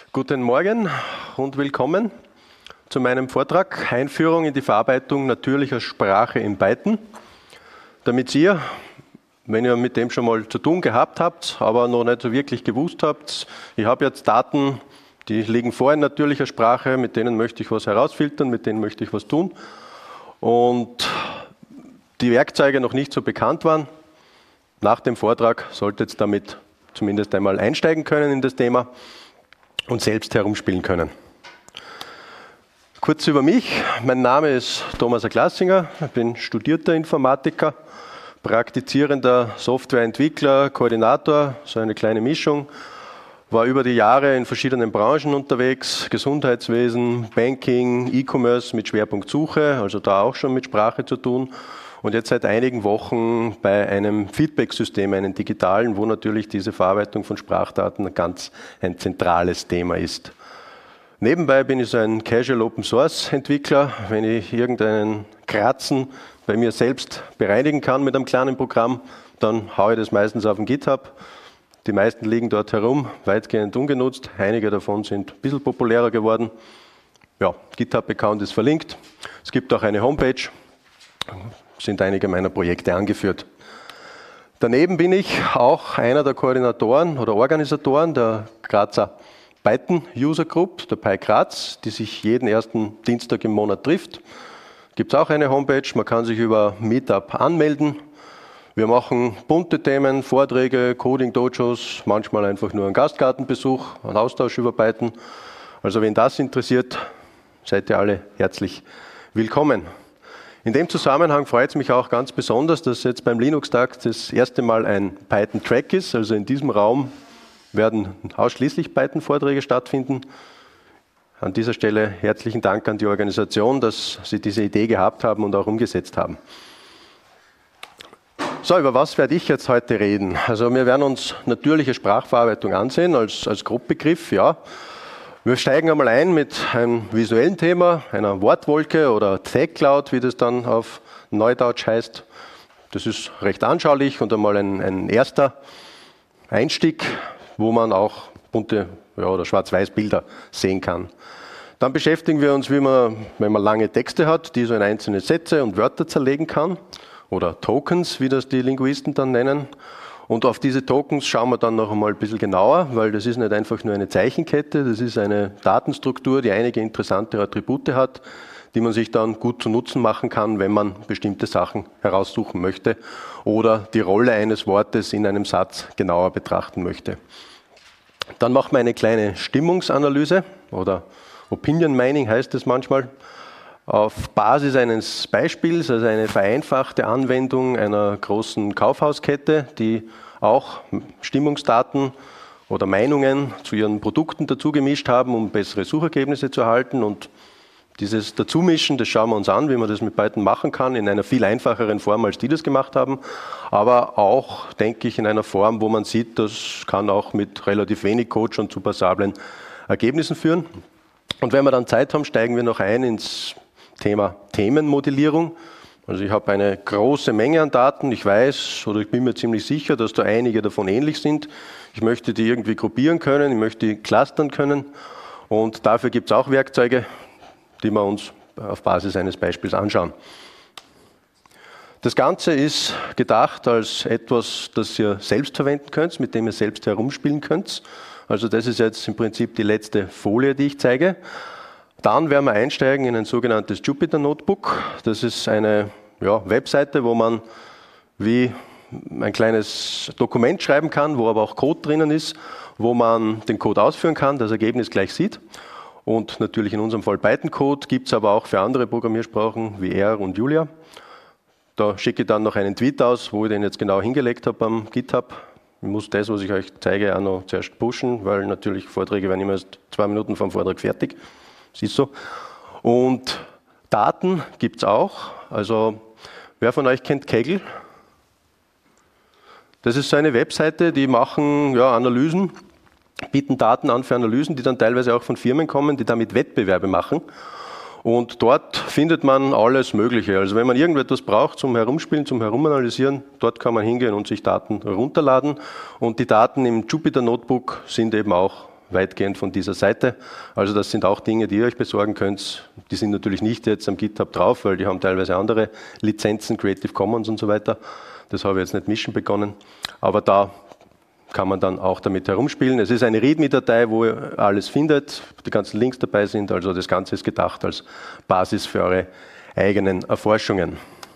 Guten Morgen und willkommen zu meinem Vortrag Einführung in die Verarbeitung natürlicher Sprache in Python. Damit ihr, wenn ihr mit dem schon mal zu tun gehabt habt, aber noch nicht so wirklich gewusst habt, ich habe jetzt Daten, die liegen vor in natürlicher Sprache, mit denen möchte ich was herausfiltern, mit denen möchte ich was tun. Und die Werkzeuge noch nicht so bekannt waren. Nach dem Vortrag solltet ihr damit zumindest einmal einsteigen können in das Thema und selbst herumspielen können. Kurz über mich. Mein Name ist Thomas Glassinger. Ich bin studierter Informatiker, praktizierender Softwareentwickler, Koordinator, so eine kleine Mischung. War über die Jahre in verschiedenen Branchen unterwegs, Gesundheitswesen, Banking, E-Commerce mit Schwerpunkt Suche, also da auch schon mit Sprache zu tun. Und jetzt seit einigen Wochen bei einem Feedback-System, einem digitalen, wo natürlich diese Verarbeitung von Sprachdaten ein zentrales Thema ist. Nebenbei bin ich so ein Casual Open Source Entwickler. Wenn ich irgendeinen Kratzen bei mir selbst bereinigen kann mit einem kleinen Programm, dann haue ich das meistens auf den GitHub. Die meisten liegen dort herum, weitgehend ungenutzt. Einige davon sind ein bisschen populärer geworden. Ja, GitHub-Account ist verlinkt. Es gibt auch eine Homepage. Sind einige meiner Projekte angeführt. Daneben bin ich auch einer der Koordinatoren oder Organisatoren der Grazer Python User Group, der PyGraz, die sich jeden ersten Dienstag im Monat trifft. Gibt es auch eine Homepage, man kann sich über Meetup anmelden. Wir machen bunte Themen, Vorträge, Coding-Dojos, manchmal einfach nur einen Gastgartenbesuch, einen Austausch über Python. Also wenn das interessiert, seid ihr alle herzlich willkommen. In dem Zusammenhang freut es mich auch ganz besonders, dass jetzt beim Linux-Tag das erste Mal ein Python-Track ist. Also in diesem Raum werden ausschließlich Python-Vorträge stattfinden. An dieser Stelle herzlichen Dank an die Organisation, dass Sie diese Idee gehabt haben und auch umgesetzt haben. So, über was werde ich jetzt heute reden? Also wir werden uns natürliche Sprachverarbeitung ansehen als Grundbegriff, ja. Wir steigen einmal ein mit einem visuellen Thema, einer Wortwolke oder Tag Cloud, wie das dann auf Neudeutsch heißt. Das ist recht anschaulich und einmal ein erster Einstieg, wo man auch bunte oder Schwarz-Weiß-Bilder sehen kann. Dann beschäftigen wir uns, wie man, wenn man lange Texte hat, die so in einzelne Sätze und Wörter zerlegen kann, oder Tokens, wie das die Linguisten dann nennen. Und auf diese Tokens schauen wir dann noch einmal ein bisschen genauer, weil das ist nicht einfach nur eine Zeichenkette, das ist eine Datenstruktur, die einige interessante Attribute hat, die man sich dann gut zu Nutzen machen kann, wenn man bestimmte Sachen heraussuchen möchte oder die Rolle eines Wortes in einem Satz genauer betrachten möchte. Dann machen wir eine kleine Stimmungsanalyse oder Opinion Mining heißt es manchmal. Auf Basis eines Beispiels, also eine vereinfachte Anwendung einer großen Kaufhauskette, die auch Stimmungsdaten oder Meinungen zu ihren Produkten dazu gemischt haben, um bessere Suchergebnisse zu erhalten. Und dieses Dazumischen, das schauen wir uns an, wie man das mit Python machen kann, in einer viel einfacheren Form, als die das gemacht haben. Aber auch, denke ich, in einer Form, wo man sieht, das kann auch mit relativ wenig Code schon zu passablen Ergebnissen führen. Und wenn wir dann Zeit haben, steigen wir noch ein ins Thema Themenmodellierung. Also ich habe eine große Menge an Daten. Ich weiß oder ich bin mir ziemlich sicher, dass da einige davon ähnlich sind. Ich möchte die irgendwie gruppieren können, ich möchte die clustern können. Und dafür gibt es auch Werkzeuge, die wir uns auf Basis eines Beispiels anschauen. Das Ganze ist gedacht als etwas, das ihr selbst verwenden könnt, mit dem ihr selbst herumspielen könnt. Also das ist jetzt im Prinzip die letzte Folie, die ich zeige. Dann werden wir einsteigen in ein sogenanntes Jupyter Notebook. Das ist eine Webseite, wo man wie ein kleines Dokument schreiben kann, wo aber auch Code drinnen ist, wo man den Code ausführen kann, das Ergebnis gleich sieht. Und natürlich in unserem Fall Python-Code, gibt es aber auch für andere Programmiersprachen wie R und Julia. Da schicke ich dann noch einen Tweet aus, wo ich den jetzt genau hingelegt habe am GitHub. Ich muss das, was ich euch zeige, auch noch zuerst pushen, weil natürlich Vorträge werden immer erst 2 Minuten vom Vortrag fertig. Das ist so. Und Daten gibt es auch. Also wer von euch kennt Kaggle? Das ist so eine Webseite, die machen Analysen, bieten Daten an für Analysen, die dann teilweise auch von Firmen kommen, die damit Wettbewerbe machen. Und dort findet man alles Mögliche. Also wenn man irgendetwas braucht zum Herumspielen, zum Herumanalysieren, dort kann man hingehen und sich Daten runterladen. Und die Daten im Jupyter Notebook sind eben auch weitgehend von dieser Seite. Also das sind auch Dinge, die ihr euch besorgen könnt. Die sind natürlich nicht jetzt am GitHub drauf, weil die haben teilweise andere Lizenzen, Creative Commons und so weiter. Das habe ich jetzt nicht mischen begonnen. Aber da kann man dann auch damit herumspielen. Es ist eine README-Datei, wo ihr alles findet, die ganzen Links dabei sind. Also das Ganze ist gedacht als Basis für eure eigenen Erforschungen.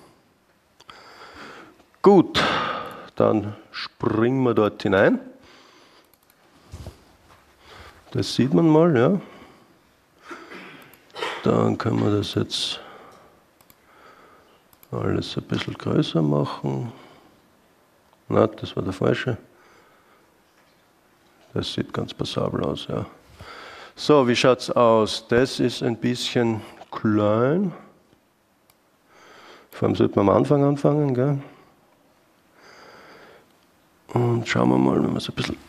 Gut, dann springen wir dort hinein. Das sieht man mal, ja. Dann können wir das jetzt alles ein bisschen größer machen. Na, das war der falsche. Das sieht ganz passabel aus, ja. So, wie schaut es aus? Das ist ein bisschen klein. Vor allem sollte man am Anfang anfangen, gell? Und schauen wir mal, wenn wir es ein bisschen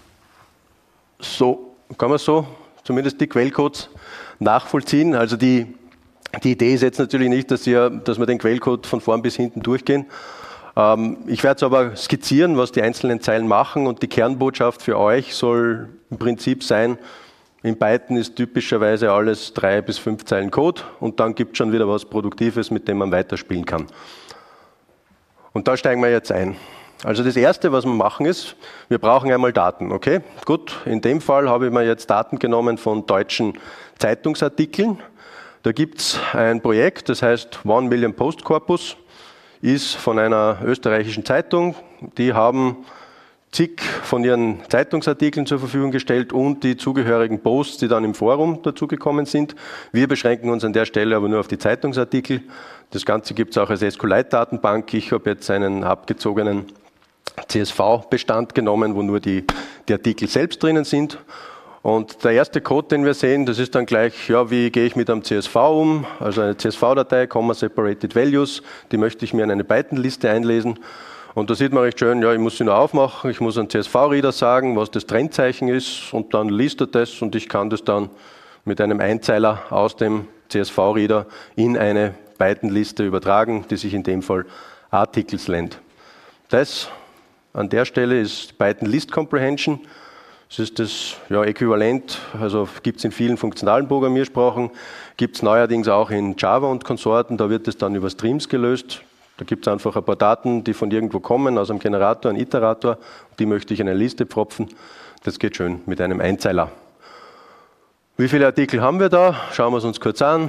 so, kann man so zumindest die Quellcodes nachvollziehen. Also die Idee ist jetzt natürlich nicht, dass wir den Quellcode von vorn bis hinten durchgehen. Ich werde es aber skizzieren, was die einzelnen Zeilen machen, und die Kernbotschaft für euch soll im Prinzip sein, in Python ist typischerweise alles 3 bis 5 Zeilen Code und dann gibt es schon wieder was Produktives, mit dem man weiterspielen kann. Und da steigen wir jetzt ein. Also das Erste, was wir machen ist, wir brauchen einmal Daten. Okay, gut, in dem Fall habe ich mir jetzt Daten genommen von deutschen Zeitungsartikeln. Da gibt es ein Projekt, das heißt 1 Million Post Corpus, ist von einer österreichischen Zeitung. Die haben zig von ihren Zeitungsartikeln zur Verfügung gestellt und die zugehörigen Posts, die dann im Forum dazugekommen sind. Wir beschränken uns an der Stelle aber nur auf die Zeitungsartikel. Das Ganze gibt es auch als SQLite-Datenbank. Ich habe jetzt einen abgezogenen CSV-Bestand genommen, wo nur die Artikel selbst drinnen sind. Und der erste Code, den wir sehen, das ist dann gleich, ja, wie gehe ich mit einem CSV um? Also eine CSV-Datei, Separated Values, die möchte ich mir in eine Python-Liste einlesen. Und da sieht man recht schön, ja, ich muss sie nur aufmachen, ich muss einem CSV-Reader sagen, was das Trennzeichen ist, und dann liest er das und ich kann das dann mit einem Einzeiler aus dem CSV-Reader in eine Python-Liste übertragen, die sich in dem Fall Articles nennt. Das an der Stelle ist Python List Comprehension. Das ist das Äquivalent, also gibt es in vielen funktionalen Programmiersprachen, gibt es neuerdings auch in Java und Konsorten, da wird es dann über Streams gelöst. Da gibt es einfach ein paar Daten, die von irgendwo kommen, aus einem Generator, einem Iterator, die möchte ich in eine Liste pfropfen. Das geht schön mit einem Einzeiler. Wie viele Artikel haben wir da? Schauen wir es uns kurz an.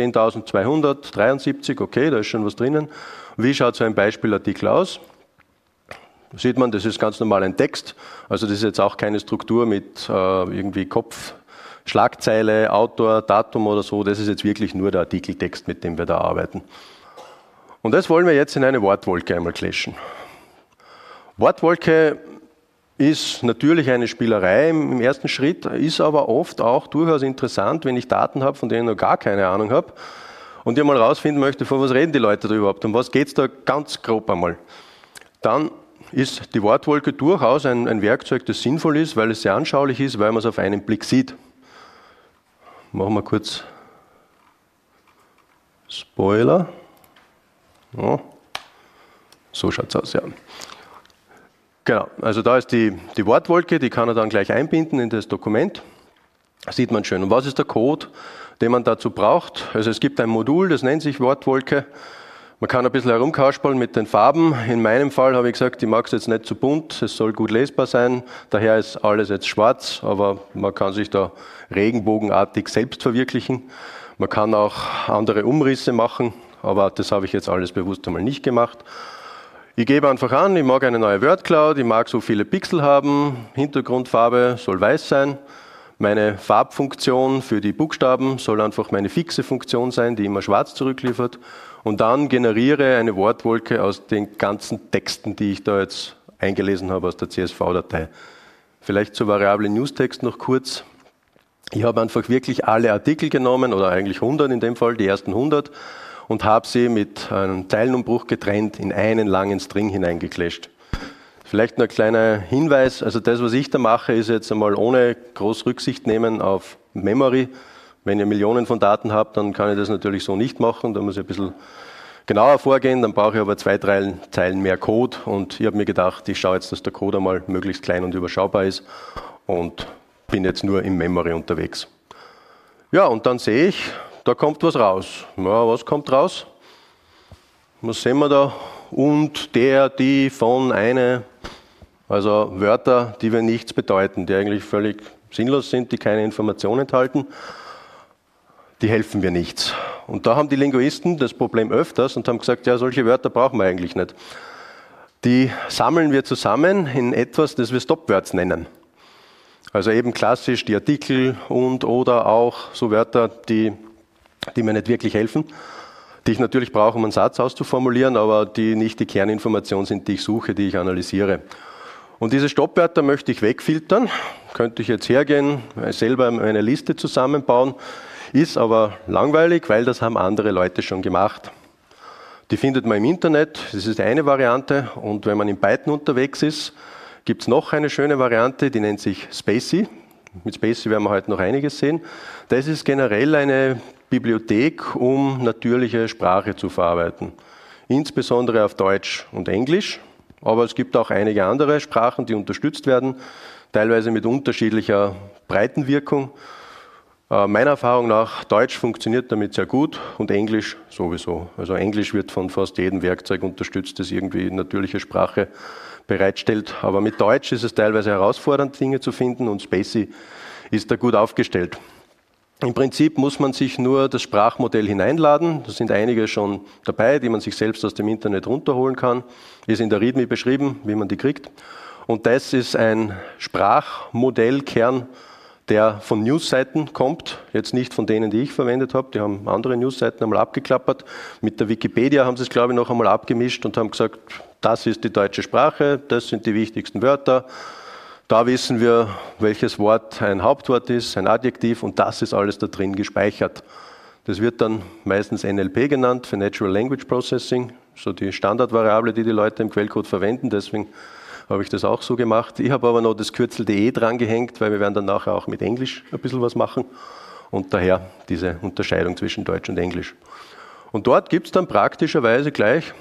10.273, okay, da ist schon was drinnen. Wie schaut so ein Beispielartikel aus? Da sieht man, das ist ganz normal ein Text, also das ist jetzt auch keine Struktur mit irgendwie Kopf, Schlagzeile, Autor, Datum oder so, das ist jetzt wirklich nur der Artikeltext, mit dem wir da arbeiten. Und das wollen wir jetzt in eine Wortwolke einmal clashen. Wortwolke ist natürlich eine Spielerei im ersten Schritt, ist aber oft auch durchaus interessant, wenn ich Daten habe, von denen ich noch gar keine Ahnung habe und ich mal rausfinden möchte, von was reden die Leute da überhaupt, um was geht es da ganz grob einmal. Dann ist die Wortwolke durchaus ein Werkzeug, das sinnvoll ist, weil es sehr anschaulich ist, weil man es auf einen Blick sieht. Machen wir kurz Spoiler. Ja. So schaut es aus, ja. Genau, also da ist die Wortwolke, die kann er dann gleich einbinden in das Dokument. Das sieht man schön. Und was ist der Code, den man dazu braucht? Also es gibt ein Modul, das nennt sich Wortwolke. Man kann ein bisschen herumkauspeln mit den Farben. In meinem Fall habe ich gesagt, ich mag es jetzt nicht zu bunt, es soll gut lesbar sein. Daher ist alles jetzt schwarz, aber man kann sich da regenbogenartig selbst verwirklichen. Man kann auch andere Umrisse machen, aber das habe ich jetzt alles bewusst einmal nicht gemacht. Ich gebe einfach an, ich mag eine neue Wordcloud, ich mag so viele Pixel haben, Hintergrundfarbe soll weiß sein. Meine Farbfunktion für die Buchstaben soll einfach meine fixe Funktion sein, die immer schwarz zurückliefert. Und dann generiere eine Wortwolke aus den ganzen Texten, die ich da jetzt eingelesen habe aus der CSV-Datei. Vielleicht zur Variable Newstext noch kurz. Ich habe einfach wirklich alle Artikel genommen, oder eigentlich 100 in dem Fall, die ersten 100, und habe sie mit einem Zeilenumbruch getrennt in einen langen String hineingeclasht. Vielleicht noch ein kleiner Hinweis, also das, was ich da mache, ist jetzt einmal ohne groß Rücksicht nehmen auf Memory. Wenn ihr Millionen von Daten habt, dann kann ich das natürlich so nicht machen, da muss ich ein bisschen genauer vorgehen, dann brauche ich aber 2, 3 Zeilen mehr Code und ich habe mir gedacht, ich schaue jetzt, dass der Code einmal möglichst klein und überschaubar ist und bin jetzt nur im Memory unterwegs. Ja, und dann sehe ich, da kommt was raus. Ja, was kommt raus? Was sehen wir da? Und, der, die, von, eine. Also Wörter, die wir nichts bedeuten, die eigentlich völlig sinnlos sind, die keine Information enthalten. Die helfen mir nichts. Und da haben die Linguisten das Problem öfters und haben gesagt, ja, solche Wörter brauchen wir eigentlich nicht. Die sammeln wir zusammen in etwas, das wir Stopwords nennen. Also eben klassisch die Artikel und oder auch so Wörter, die mir nicht wirklich helfen, die ich natürlich brauche, um einen Satz auszuformulieren, aber die nicht die Kerninformation sind, die ich suche, die ich analysiere. Und diese Stoppwörter möchte ich wegfiltern. Könnte ich jetzt hergehen, selber eine Liste zusammenbauen, ist aber langweilig, weil das haben andere Leute schon gemacht. Die findet man im Internet, das ist eine Variante. Und wenn man in Python unterwegs ist, gibt es noch eine schöne Variante, die nennt sich Spacy. Mit Spacy werden wir heute noch einiges sehen. Das ist generell eine Bibliothek, um natürliche Sprache zu verarbeiten. Insbesondere auf Deutsch und Englisch. Aber es gibt auch einige andere Sprachen, die unterstützt werden, teilweise mit unterschiedlicher Breitenwirkung. Meiner Erfahrung nach, Deutsch funktioniert damit sehr gut und Englisch sowieso. Also Englisch wird von fast jedem Werkzeug unterstützt, das irgendwie natürliche Sprache bereitstellt. Aber mit Deutsch ist es teilweise herausfordernd, Dinge zu finden und Spacy ist da gut aufgestellt. Im Prinzip muss man sich nur das Sprachmodell hineinladen. Da sind einige schon dabei, die man sich selbst aus dem Internet runterholen kann. Ist in der README beschrieben, wie man die kriegt. Und das ist ein Sprachmodellkern, der von Newsseiten kommt, jetzt nicht von denen, die ich verwendet habe, die haben andere Newsseiten einmal abgeklappert. Mit der Wikipedia haben sie es, glaube ich, noch einmal abgemischt und haben gesagt, das ist die deutsche Sprache, das sind die wichtigsten Wörter, da wissen wir, welches Wort ein Hauptwort ist, ein Adjektiv und das ist alles da drin gespeichert. Das wird dann meistens NLP genannt, für Natural Language Processing, so die Standardvariable, die die Leute im Quellcode verwenden, deswegen habe ich das auch so gemacht. Ich habe aber noch das Kürzel .de dran gehängt, weil wir werden dann nachher auch mit Englisch ein bisschen was machen und daher diese Unterscheidung zwischen Deutsch und Englisch. Und dort gibt es dann praktischerweise gleich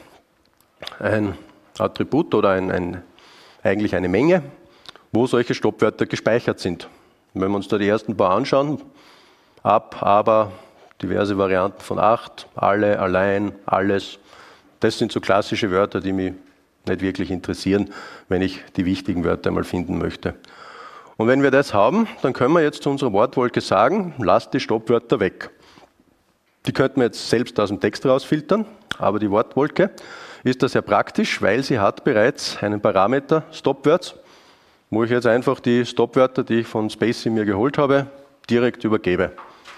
ein Attribut oder eigentlich eine Menge, wo solche Stoppwörter gespeichert sind. Wenn wir uns da die ersten paar anschauen, ab, aber, diverse Varianten von acht, alle, allein, alles, das sind so klassische Wörter, die mich nicht wirklich interessieren, wenn ich die wichtigen Wörter einmal finden möchte. Und wenn wir das haben, dann können wir jetzt zu unserer Wortwolke sagen, lasst die Stoppwörter weg. Die könnten wir jetzt selbst aus dem Text rausfiltern, aber die Wortwolke ist da sehr praktisch, weil sie hat bereits einen Parameter Stopwords, wo ich jetzt einfach die Stopwörter, die ich von Spacy mir geholt habe, direkt übergebe.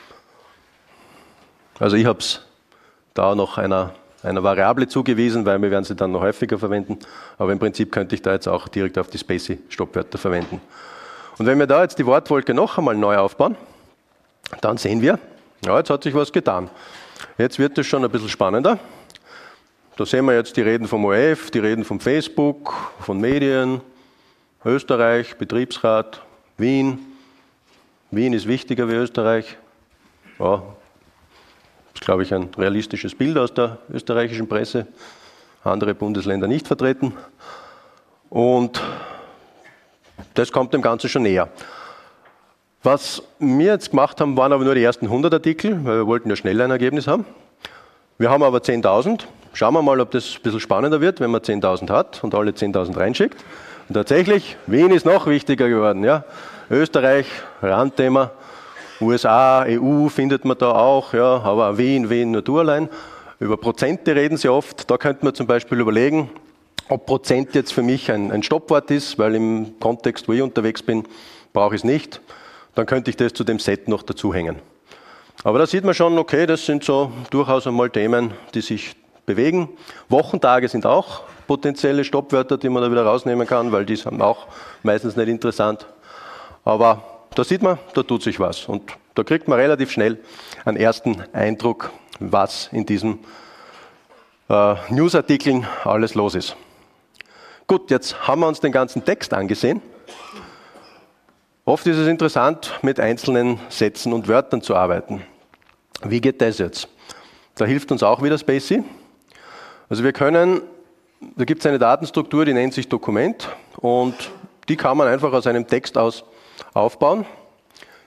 Also ich habe es da noch einer Variable zugewiesen, weil wir werden sie dann noch häufiger verwenden. Aber im Prinzip könnte ich da jetzt auch direkt auf die Spacy-Stoppwörter verwenden. Und wenn wir da jetzt die Wortwolke noch einmal neu aufbauen, dann sehen wir, ja, jetzt hat sich was getan. Jetzt wird es schon ein bisschen spannender. Da sehen wir jetzt die Reden vom ORF, die Reden vom Facebook, von Medien, Österreich, Betriebsrat, Wien. Wien ist wichtiger wie Österreich. Ja, das ist, glaube ich, ein realistisches Bild aus der österreichischen Presse. Andere Bundesländer nicht vertreten. Und das kommt dem Ganzen schon näher. Was wir jetzt gemacht haben, waren aber nur die ersten 100 Artikel, weil wir wollten ja schnell ein Ergebnis haben. Wir haben aber 10.000. Schauen wir mal, ob das ein bisschen spannender wird, wenn man 10.000 hat und alle 10.000 reinschickt. Und tatsächlich, Wien ist noch wichtiger geworden. Ja? Österreich, Randthema. USA, EU findet man da auch, ja, aber Wien nur du allein. Über Prozente reden sie oft. Da könnte man zum Beispiel überlegen, ob Prozent jetzt für mich ein Stoppwort ist, weil im Kontext, wo ich unterwegs bin, brauche ich es nicht. Dann könnte ich das zu dem Set noch dazu hängen. Aber da sieht man schon, okay, das sind so durchaus einmal Themen, die sich bewegen. Wochentage sind auch potenzielle Stoppwörter, die man da wieder rausnehmen kann, weil die sind auch meistens nicht interessant. Aber da sieht man, da tut sich was. Und da kriegt man relativ schnell einen ersten Eindruck, was in diesen Newsartikeln alles los ist. Gut, jetzt haben wir uns den ganzen Text angesehen. Oft ist es interessant, mit einzelnen Sätzen und Wörtern zu arbeiten. Wie geht das jetzt? Da hilft uns auch wieder Spacy. Also wir können, da gibt es eine Datenstruktur, die nennt sich Dokument und die kann man einfach aus einem Text aus aufbauen.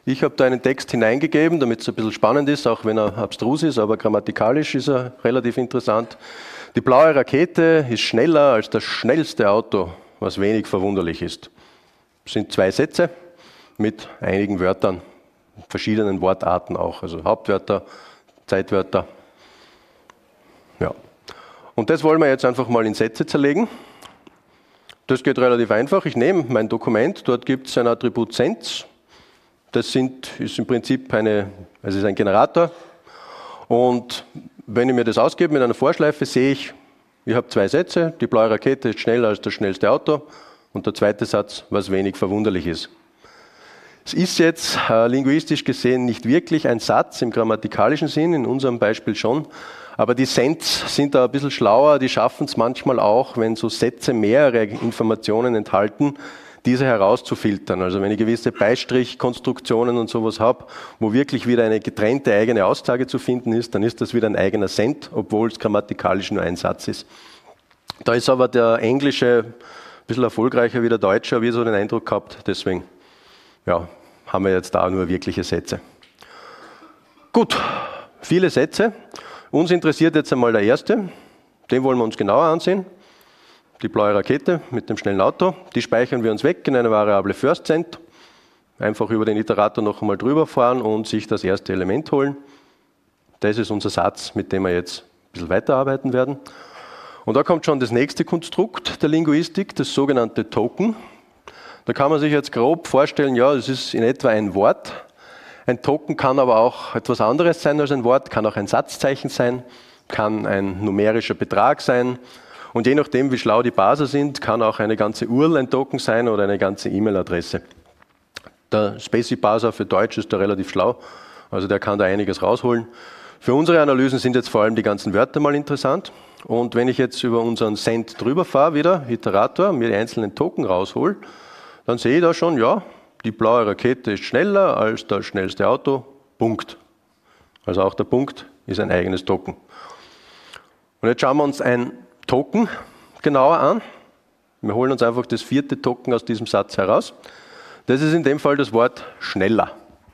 Ich habe da einen Text hineingegeben, damit es ein bisschen spannend ist, auch wenn er abstrus ist, aber grammatikalisch ist er relativ interessant. Die blaue Rakete ist schneller als das schnellste Auto, was wenig verwunderlich ist. Das sind 2 Sätze mit einigen Wörtern, verschiedenen Wortarten auch, also Hauptwörter, Zeitwörter. Ja. Und das wollen wir jetzt einfach mal in Sätze zerlegen. Das geht relativ einfach. Ich nehme mein Dokument, dort gibt es ein Attribut Sense. Das ist im Prinzip ist ein Generator. Und wenn ich mir das ausgebe mit einer Vorschleife, sehe ich habe 2 Sätze. Die blaue Rakete ist schneller als das schnellste Auto. Und der zweite Satz, was wenig verwunderlich ist. Es ist jetzt linguistisch gesehen nicht wirklich ein Satz im grammatikalischen Sinn, in unserem Beispiel schon. Aber die Sense sind da ein bisschen schlauer, die schaffen es manchmal auch, wenn so Sätze mehrere Informationen enthalten, diese herauszufiltern. Also wenn ich gewisse Beistrichkonstruktionen und sowas habe, wo wirklich wieder eine getrennte eigene Aussage zu finden ist, dann ist das wieder ein eigener Sent, obwohl es grammatikalisch nur ein Satz ist. Da ist aber der Englische ein bisschen erfolgreicher wie der Deutsche, habe ich so den Eindruck gehabt. Deswegen haben wir jetzt da nur wirkliche Sätze. Gut, viele Sätze. Uns interessiert jetzt einmal der erste, den wollen wir uns genauer ansehen. Die blaue Rakete mit dem schnellen Auto, die speichern wir uns weg in eine Variable FirstSent. Einfach über den Iterator noch einmal drüber fahren und sich das erste Element holen. Das ist unser Satz, mit dem wir jetzt ein bisschen weiterarbeiten werden. Und da kommt schon das nächste Konstrukt der Linguistik, das sogenannte Token. Da kann man sich jetzt grob vorstellen, ja, das ist in etwa ein Wort. Ein Token kann aber auch etwas anderes sein als ein Wort, kann auch ein Satzzeichen sein, kann ein numerischer Betrag sein. Und je nachdem, wie schlau die Parser sind, kann auch eine ganze URL ein Token sein oder eine ganze E-Mail-Adresse. Der SpaCy-Parser für Deutsch ist da relativ schlau, also der kann da einiges rausholen. Für unsere Analysen sind jetzt vor allem die ganzen Wörter mal interessant. Und wenn ich jetzt über unseren Send drüber fahre, wieder, Iterator, mir die einzelnen Token raushole, dann sehe ich da schon, ja, die blaue Rakete ist schneller als das schnellste Auto, Punkt. Also auch der Punkt ist ein eigenes Token. Und jetzt schauen wir uns ein Token genauer an. Wir holen uns einfach das 4. Token aus diesem Satz heraus. Das ist in dem Fall das Wort schneller.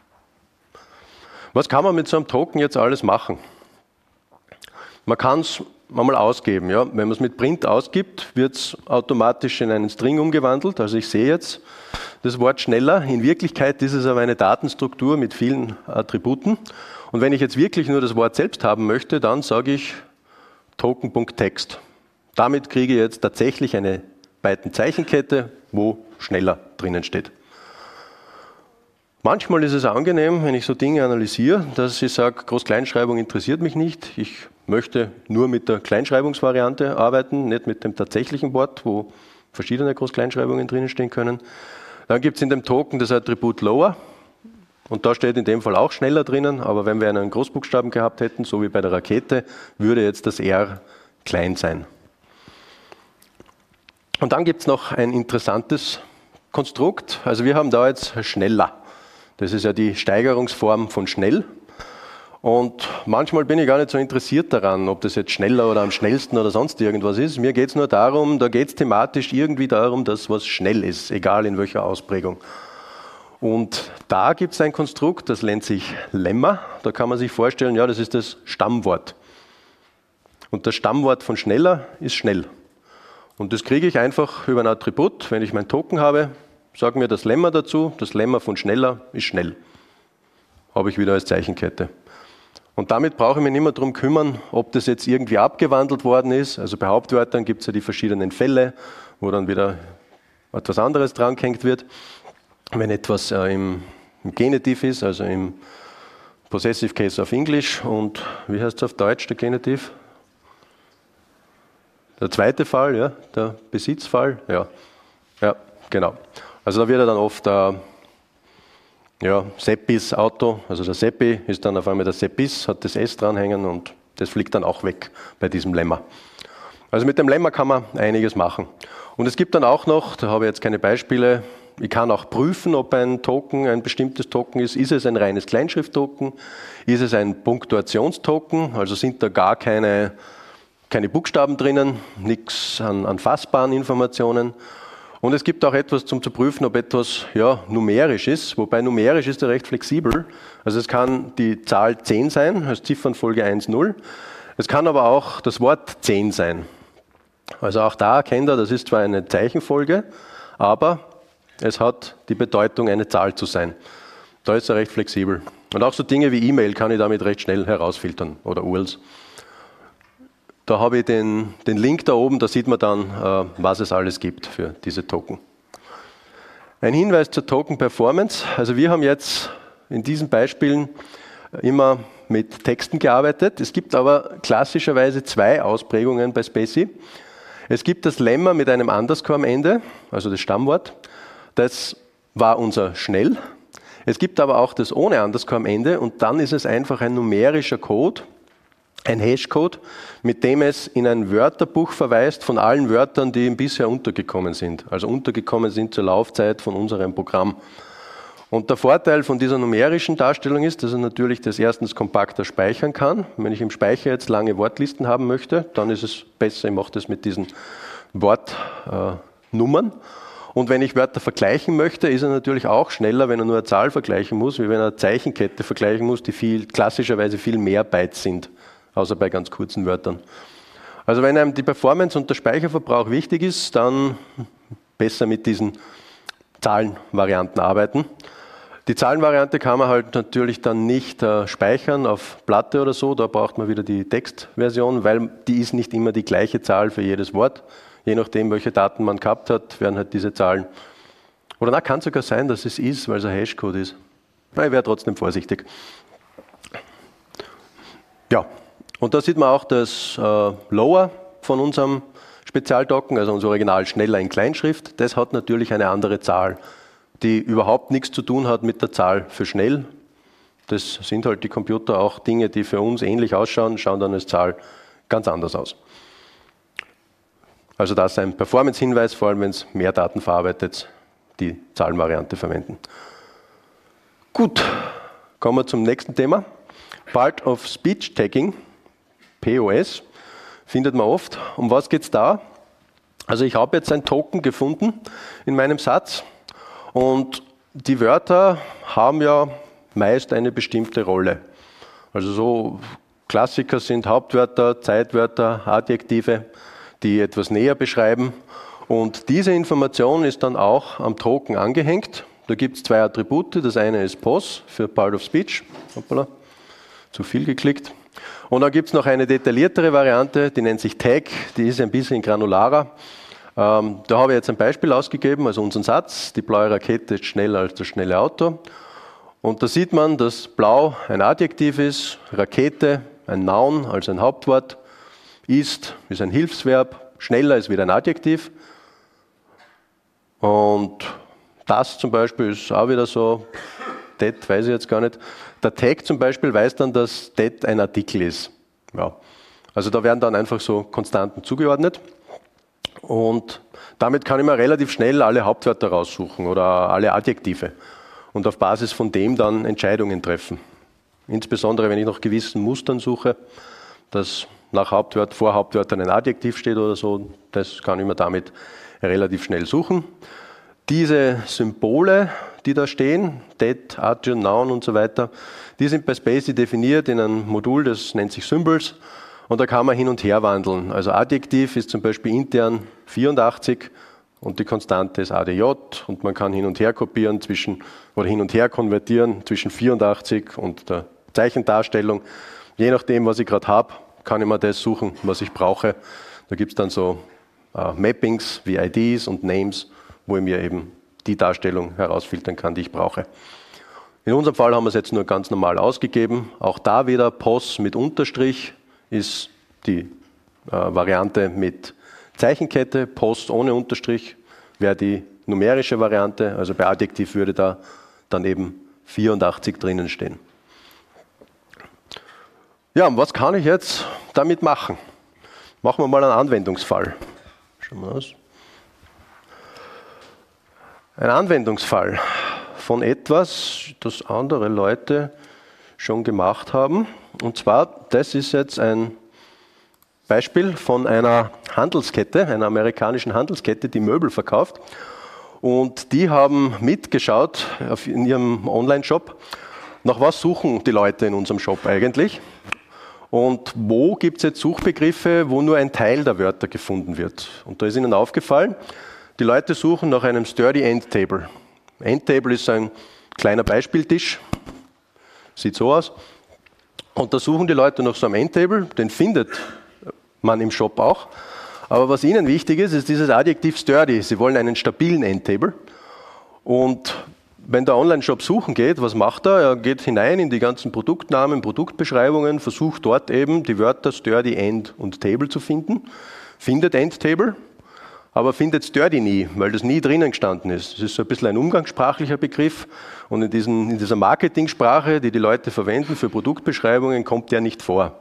Was kann man mit so einem Token jetzt alles machen? Man kann es mal ausgeben. Ja. Wenn man es mit Print ausgibt, wird es automatisch in einen String umgewandelt. Also ich sehe jetzt das Wort schneller. In Wirklichkeit ist es aber eine Datenstruktur mit vielen Attributen. Und wenn ich jetzt wirklich nur das Wort selbst haben möchte, dann sage ich Token.text. Damit kriege ich jetzt tatsächlich eine Python-Zeichenkette, wo schneller drinnen steht. Manchmal ist es angenehm, wenn ich so Dinge analysiere, dass ich sage, Groß-Kleinschreibung interessiert mich nicht. Ich möchte nur mit der Kleinschreibungsvariante arbeiten, nicht mit dem tatsächlichen Wort, wo verschiedene Groß-Kleinschreibungen drinnen stehen können. Dann gibt es in dem Token das Attribut lower. Und da steht in dem Fall auch schneller drinnen, aber wenn wir einen Großbuchstaben gehabt hätten, so wie bei der Rakete, würde jetzt das R klein sein. Und dann gibt es noch ein interessantes Konstrukt. Also wir haben da jetzt schneller. Das ist ja die Steigerungsform von schnell. Und manchmal bin ich gar nicht so interessiert daran, ob das jetzt schneller oder am schnellsten oder sonst irgendwas ist. Mir geht es nur darum, da geht es thematisch irgendwie darum, dass was schnell ist, egal in welcher Ausprägung. Und da gibt es ein Konstrukt, das nennt sich Lemma. Da kann man sich vorstellen, ja, das ist das Stammwort. Und das Stammwort von schneller ist schnell. Und das kriege ich einfach über ein Attribut. Wenn ich mein Token habe, sage mir das Lemma dazu. Das Lemma von schneller ist schnell. Habe ich wieder als Zeichenkette. Und damit brauche ich mich nicht mehr darum kümmern, ob das jetzt irgendwie abgewandelt worden ist. Also bei Hauptwörtern gibt es ja die verschiedenen Fälle, wo dann wieder etwas anderes drangehängt wird. Wenn etwas im Genitiv ist, also im Possessive Case of English und wie heißt es auf Deutsch, der Genitiv? Der zweite Fall, ja, der Besitzfall, ja, genau. Also da wird ja dann oft Seppis Auto, also der Seppi ist dann auf einmal der Seppis, hat das S dranhängen und das fliegt dann auch weg bei diesem Lemma. Also mit dem Lemma kann man einiges machen. Und es gibt dann auch noch, da habe ich jetzt keine Beispiele, ich kann auch prüfen, ob ein Token ein bestimmtes Token ist. Ist es ein reines Kleinschrift-Token? Ist es ein Punktuationstoken? Also sind da gar keine Buchstaben drinnen, nichts an fassbaren Informationen. Und es gibt auch etwas zum zu prüfen, ob etwas numerisch ist, wobei numerisch ist er recht flexibel. Also es kann die Zahl 10 sein, als Ziffernfolge 1, 0. Es kann aber auch das Wort 10 sein. Also auch da erkennt er, das ist zwar eine Zeichenfolge, aber es hat die Bedeutung, eine Zahl zu sein. Da ist er recht flexibel. Und auch so Dinge wie E-Mail kann ich damit recht schnell herausfiltern oder URLs. Da habe ich den Link da oben, da sieht man dann, was es alles gibt für diese Token. Ein Hinweis zur Token Performance. Also wir haben jetzt in diesen Beispielen immer mit Texten gearbeitet. Es gibt aber klassischerweise zwei Ausprägungen bei Spatie. Es gibt das Lemma mit einem Underscore am Ende, also das Stammwort. Das war unser Schnell. Es gibt aber auch das ohne Underscore am Ende und dann ist es einfach ein numerischer Code, ein Hashcode, mit dem es in ein Wörterbuch verweist von allen Wörtern, die ihm bisher untergekommen sind. Also untergekommen sind zur Laufzeit von unserem Programm. Und der Vorteil von dieser numerischen Darstellung ist, dass er natürlich das erstens kompakter speichern kann. Wenn ich im Speicher jetzt lange Wortlisten haben möchte, dann ist es besser, ich mache das mit diesen Wortnummern. Und wenn ich Wörter vergleichen möchte, ist er natürlich auch schneller, wenn er nur eine Zahl vergleichen muss, wie wenn er eine Zeichenkette vergleichen muss, die klassischerweise viel mehr Bytes sind, außer bei ganz kurzen Wörtern. Also wenn einem die Performance und der Speicherverbrauch wichtig ist, dann besser mit diesen Zahlenvarianten arbeiten. Die Zahlenvariante kann man halt natürlich dann nicht speichern auf Platte oder so, da braucht man wieder die Textversion, weil die ist nicht immer die gleiche Zahl für jedes Wort. Je nachdem, welche Daten man gehabt hat, werden halt diese Zahlen. Oder kann sogar sein, dass es ist, weil es ein Hashcode ist. Ich wäre trotzdem vorsichtig. Ja, und da sieht man auch das Lower von unserem Spezialtoken, also unser Original schneller in Kleinschrift. Das hat natürlich eine andere Zahl, die überhaupt nichts zu tun hat mit der Zahl für schnell. Das sind halt die Computer auch Dinge, die für uns ähnlich ausschauen, schauen dann als Zahl ganz anders aus. Also das ist ein Performance-Hinweis, vor allem wenn es mehr Daten verarbeitet, die Zahlenvariante verwenden. Gut, kommen wir zum nächsten Thema. Part of Speech Tagging, POS, findet man oft. Um was geht es da? Also ich habe jetzt ein Token gefunden in meinem Satz und die Wörter haben ja meist eine bestimmte Rolle. Also so Klassiker sind Hauptwörter, Zeitwörter, Adjektive, die etwas näher beschreiben. Und diese Information ist dann auch am Token angehängt. Da gibt es zwei Attribute. Das eine ist POS für Part of Speech. Hoppala, zu viel geklickt. Und dann gibt es noch eine detailliertere Variante, die nennt sich Tag. Die ist ein bisschen granularer. Da habe ich jetzt ein Beispiel ausgegeben, also unseren Satz. Die blaue Rakete ist schneller als das schnelle Auto. Und da sieht man, dass blau ein Adjektiv ist, Rakete ein Noun, also ein Hauptwort. Ist ein Hilfsverb, schneller ist wieder ein Adjektiv. Und das zum Beispiel ist auch wieder so, det weiß ich jetzt gar nicht. Der Tag zum Beispiel weiß dann, dass det ein Artikel ist. Ja. Also da werden dann einfach so Konstanten zugeordnet. Und damit kann ich mir relativ schnell alle Hauptwörter raussuchen oder alle Adjektive. Und auf Basis von dem dann Entscheidungen treffen. Insbesondere wenn ich nach gewissen Mustern suche, dass nach Hauptwort, vor Hauptwörtern ein Adjektiv steht oder so, das kann ich mir damit relativ schnell suchen. Diese Symbole, die da stehen, det, adjunct, noun und so weiter, die sind bei Spatie definiert in einem Modul, das nennt sich Symbols und da kann man hin und her wandeln. Also Adjektiv ist zum Beispiel intern 84 und die Konstante ist ADJ und man kann hin und her kopieren oder hin und her konvertieren zwischen 84 und der Zeichendarstellung. Je nachdem, was ich gerade habe, kann ich mir das suchen, was ich brauche. Da gibt es dann so Mappings wie IDs und Names, wo ich mir eben die Darstellung herausfiltern kann, die ich brauche. In unserem Fall haben wir es jetzt nur ganz normal ausgegeben. Auch da wieder POS mit Unterstrich ist die Variante mit Zeichenkette. POS ohne Unterstrich wäre die numerische Variante. Also bei Adjektiv würde da dann eben 84 drinnen stehen. Ja, und was kann ich jetzt damit machen? Machen wir mal einen Anwendungsfall. Schauen wir das. Ein Anwendungsfall von etwas, das andere Leute schon gemacht haben. Und zwar, das ist jetzt ein Beispiel von einer Handelskette, einer amerikanischen Handelskette, die Möbel verkauft. Und die haben mitgeschaut in ihrem Online-Shop, nach was suchen die Leute in unserem Shop eigentlich. Und wo gibt es jetzt Suchbegriffe, wo nur ein Teil der Wörter gefunden wird. Und da ist ihnen aufgefallen, die Leute suchen nach einem Sturdy End Table. End Table ist ein kleiner Beispieltisch, sieht so aus. Und da suchen die Leute nach so einem Endtable, den findet man im Shop auch. Aber was ihnen wichtig ist, ist dieses Adjektiv sturdy. Sie wollen einen stabilen Endtable. Und wenn der Online-Shop suchen geht, was macht er? Er geht hinein in die ganzen Produktnamen, Produktbeschreibungen, versucht dort eben die Wörter sturdy, end und table zu finden, findet Endtable, aber findet sturdy nie, weil das nie drinnen gestanden ist. Das ist so ein bisschen ein umgangssprachlicher Begriff und in dieser Marketingsprache, die die Leute verwenden für Produktbeschreibungen, kommt der nicht vor.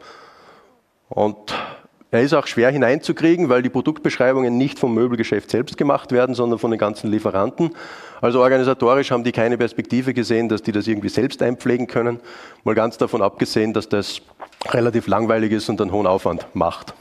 Und er ist auch schwer hineinzukriegen, weil die Produktbeschreibungen nicht vom Möbelgeschäft selbst gemacht werden, sondern von den ganzen Lieferanten. Also organisatorisch haben die keine Perspektive gesehen, dass die das irgendwie selbst einpflegen können. Mal ganz davon abgesehen, dass das relativ langweilig ist und einen hohen Aufwand macht.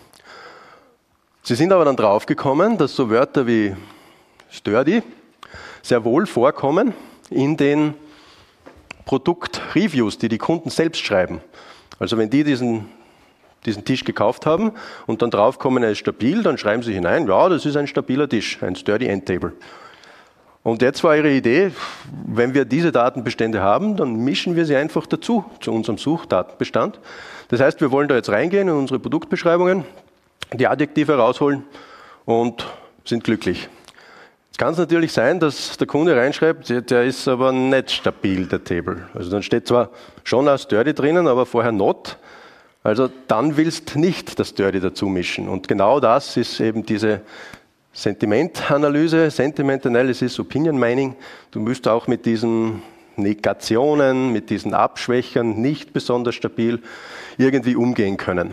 Sie sind aber dann draufgekommen, dass so Wörter wie sturdy sehr wohl vorkommen in den Produktreviews, die die Kunden selbst schreiben. Also wenn die diesen Tisch gekauft haben und dann draufkommen, er ist stabil, dann schreiben sie hinein, ja, das ist ein stabiler Tisch, ein sturdy End Table. Und jetzt war ihre Idee, wenn wir diese Datenbestände haben, dann mischen wir sie einfach dazu, zu unserem Suchdatenbestand. Das heißt, wir wollen da jetzt reingehen in unsere Produktbeschreibungen, die Adjektive rausholen und sind glücklich. Jetzt kann es natürlich sein, dass der Kunde reinschreibt, der ist aber nicht stabil, der Table. Also dann steht zwar schon ein sturdy drinnen, aber vorher not. Also dann willst nicht das sturdy dazu mischen. Und genau das ist eben diese Sentimentanalyse, Sentiment Analysis, Opinion Mining. Du musst auch mit diesen Negationen, mit diesen Abschwächern, nicht besonders stabil, irgendwie umgehen können.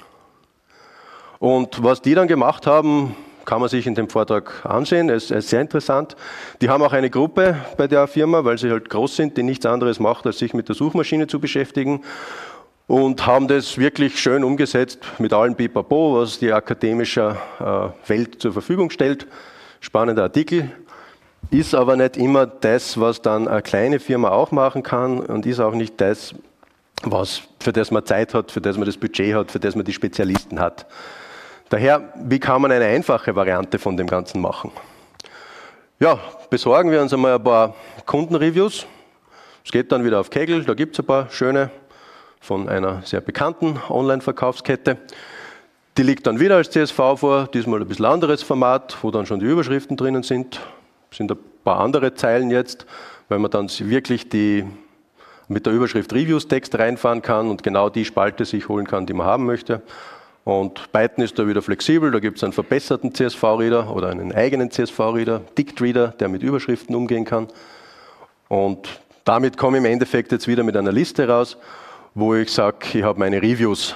Und was die dann gemacht haben, kann man sich in dem Vortrag ansehen. Es ist sehr interessant. Die haben auch eine Gruppe bei der Firma, weil sie halt groß sind, die nichts anderes macht, als sich mit der Suchmaschine zu beschäftigen. Und haben das wirklich schön umgesetzt mit allem Pipapo, was die akademische Welt zur Verfügung stellt. Spannender Artikel. Ist aber nicht immer das, was dann eine kleine Firma auch machen kann und ist auch nicht das, für das man Zeit hat, für das man das Budget hat, für das man die Spezialisten hat. Daher, wie kann man eine einfache Variante von dem Ganzen machen? Ja, besorgen wir uns einmal ein paar Kundenreviews. Es geht dann wieder auf Kaggle, da gibt es ein paar schöne von einer sehr bekannten Online-Verkaufskette. Die liegt dann wieder als CSV vor, diesmal ein bisschen anderes Format, wo dann schon die Überschriften drinnen sind. Es sind ein paar andere Zeilen jetzt, weil man dann wirklich mit der Überschrift Reviews-Text reinfahren kann und genau die Spalte sich holen kann, die man haben möchte. Und Python ist da wieder flexibel, da gibt es einen verbesserten CSV-Reader oder einen eigenen CSV-Reader, Dict-Reader, der mit Überschriften umgehen kann. Und damit komme ich im Endeffekt jetzt wieder mit einer Liste raus, wo ich sage, ich habe meine Reviews.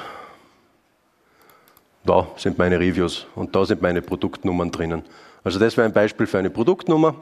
Da sind meine Reviews und da sind meine Produktnummern drinnen. Also das wäre ein Beispiel für eine Produktnummer.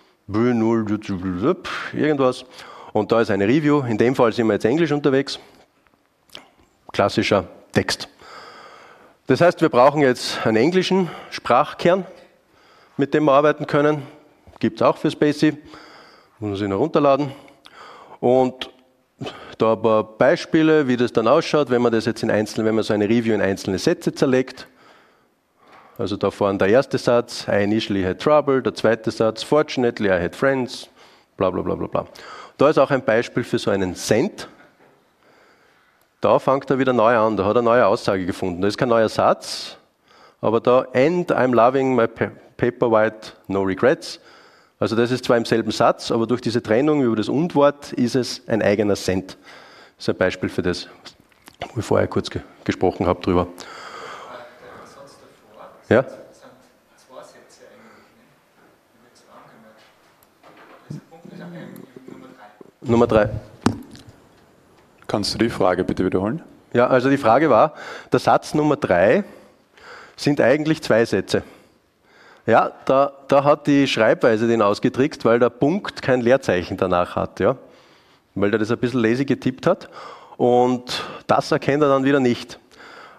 Irgendwas. Und da ist eine Review. In dem Fall sind wir jetzt Englisch unterwegs. Klassischer Text. Das heißt, wir brauchen jetzt einen englischen Sprachkern, mit dem wir arbeiten können. Gibt es auch für Spacy. Muss man sich noch runterladen. Und da ein paar Beispiele, wie das dann ausschaut, wenn man das jetzt wenn man so eine Review in einzelne Sätze zerlegt. Also da vorne der erste Satz, I initially had trouble, der zweite Satz, fortunately I had friends, bla bla bla bla bla. Da ist auch ein Beispiel für so einen Send. Da fängt er wieder neu an, da hat er eine neue Aussage gefunden. Da ist kein neuer Satz, aber da and I'm loving my paper white, no regrets. Also das ist zwar im selben Satz, aber durch diese Trennung über das Und-Wort ist es ein eigener Send. Das ist ein Beispiel für das, wo ich vorher kurz gesprochen habe drüber. Der Satz davor, ja? Das sind zwei Sätze eigentlich, ne? Wird so angemerkt. Das Punkt ist eigentlich Nummer 3. Nummer 3. Kannst du die Frage bitte wiederholen? Ja, also die Frage war, der Satz Nummer 3 sind eigentlich 2 Sätze. Ja, da hat die Schreibweise den ausgetrickst, weil der Punkt kein Leerzeichen danach hat, ja? Weil der das ein bisschen lazy getippt hat und das erkennt er dann wieder nicht.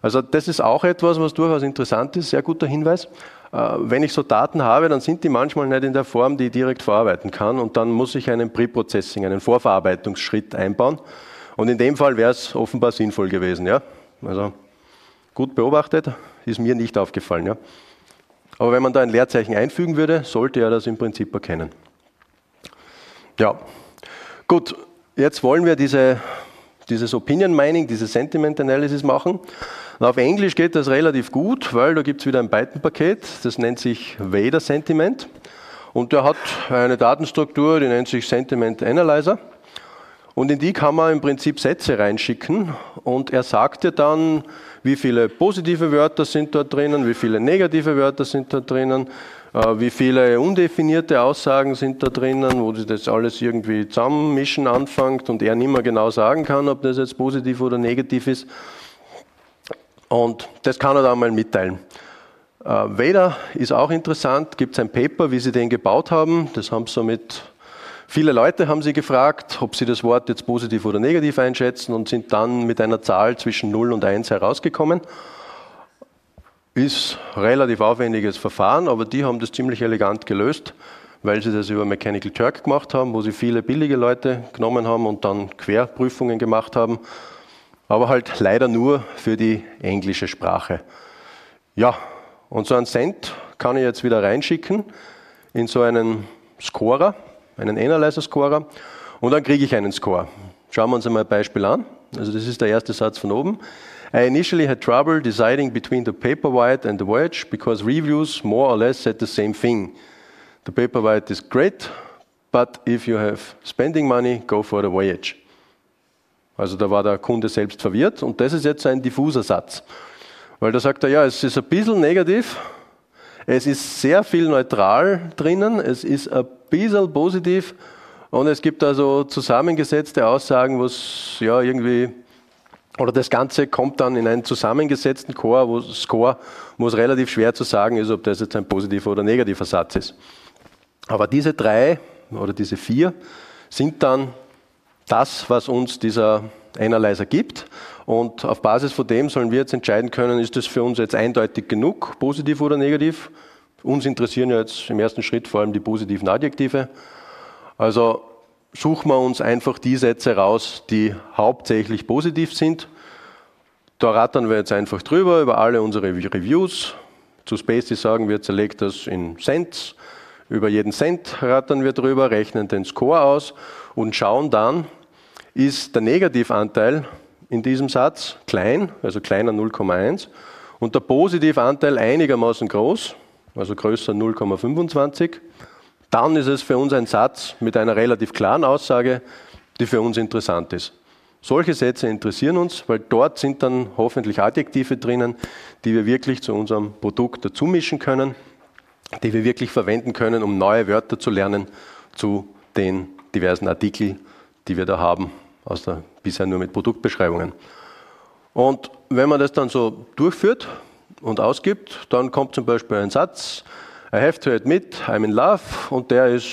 Also das ist auch etwas, was durchaus interessant ist, sehr guter Hinweis. Wenn ich so Daten habe, dann sind die manchmal nicht in der Form, die ich direkt verarbeiten kann und dann muss ich einen Pre-Processing, einen Vorverarbeitungsschritt einbauen und in dem Fall wäre es offenbar sinnvoll gewesen. Ja? Also gut beobachtet, ist mir nicht aufgefallen. Ja? Aber wenn man da ein Leerzeichen einfügen würde, sollte er das im Prinzip erkennen. Ja, gut, jetzt wollen wir dieses Opinion Mining, diese Sentiment Analysis machen. Und auf Englisch geht das relativ gut, weil da gibt es wieder ein Python-Paket, das nennt sich Vader Sentiment. Und der hat eine Datenstruktur, die nennt sich Sentiment Analyzer. Und in die kann man im Prinzip Sätze reinschicken und er sagt dir dann, wie viele positive Wörter sind da drinnen, wie viele negative Wörter sind da drinnen, wie viele undefinierte Aussagen sind da drinnen, wo sich das alles irgendwie zusammenmischen anfängt und er nicht mehr genau sagen kann, ob das jetzt positiv oder negativ ist. Und das kann er dann mal mitteilen. Vader ist auch interessant, gibt es ein Paper, wie sie den gebaut haben. Das haben sie mit viele Leute haben sie gefragt, ob sie das Wort jetzt positiv oder negativ einschätzen und sind dann mit einer Zahl zwischen 0 und 1 herausgekommen. Ist ein relativ aufwendiges Verfahren, aber die haben das ziemlich elegant gelöst, weil sie das über Mechanical Turk gemacht haben, wo sie viele billige Leute genommen haben und dann Querprüfungen gemacht haben. Aber halt leider nur für die englische Sprache. Ja, und so einen Cent kann ich jetzt wieder reinschicken in so einen Scorer, einen Analyzer-Scorer, und dann kriege ich einen Score. Schauen wir uns einmal ein Beispiel an. Also das ist der erste Satz von oben. I initially had trouble deciding between the Paperwhite and the Voyage because reviews more or less said the same thing. The Paperwhite is great, but if you have spending money, go for the Voyage. Also da war der Kunde selbst verwirrt und das ist jetzt ein diffuser Satz. Weil da sagt er, ja, es ist ein bisschen negativ, es ist sehr viel neutral drinnen, es ist ein bisschen positiv und es gibt also zusammengesetzte Aussagen, was ja irgendwie, oder das Ganze kommt dann in einen zusammengesetzten Score, wo es relativ schwer zu sagen ist, ob das jetzt ein positiver oder negativer Satz ist. Aber diese 3 oder diese 4 sind dann das, was uns dieser Analyzer gibt. Und auf Basis von dem sollen wir jetzt entscheiden können, ist das für uns jetzt eindeutig genug, positiv oder negativ. Uns interessieren ja jetzt im ersten Schritt vor allem die positiven Adjektive. Also suchen wir uns einfach die Sätze raus, die hauptsächlich positiv sind. Da rattern wir jetzt einfach drüber, über alle unsere Reviews. Zu Spacey sagen wir, zerlegt das in Cents. Über jeden Cent rattern wir drüber, rechnen den Score aus und schauen dann, ist der Negativanteil in diesem Satz klein, also kleiner 0,1, und der Positivanteil einigermaßen groß, also größer 0,25, dann ist es für uns ein Satz mit einer relativ klaren Aussage, die für uns interessant ist. Solche Sätze interessieren uns, weil dort sind dann hoffentlich Adjektive drinnen, die wir wirklich zu unserem Produkt dazu mischen können, die wir wirklich verwenden können, um neue Wörter zu lernen zu den diversen Artikeln, die wir da haben, bisher nur mit Produktbeschreibungen. Und wenn man das dann so durchführt und ausgibt, dann kommt zum Beispiel ein Satz, I have to admit, I'm in love, und der ist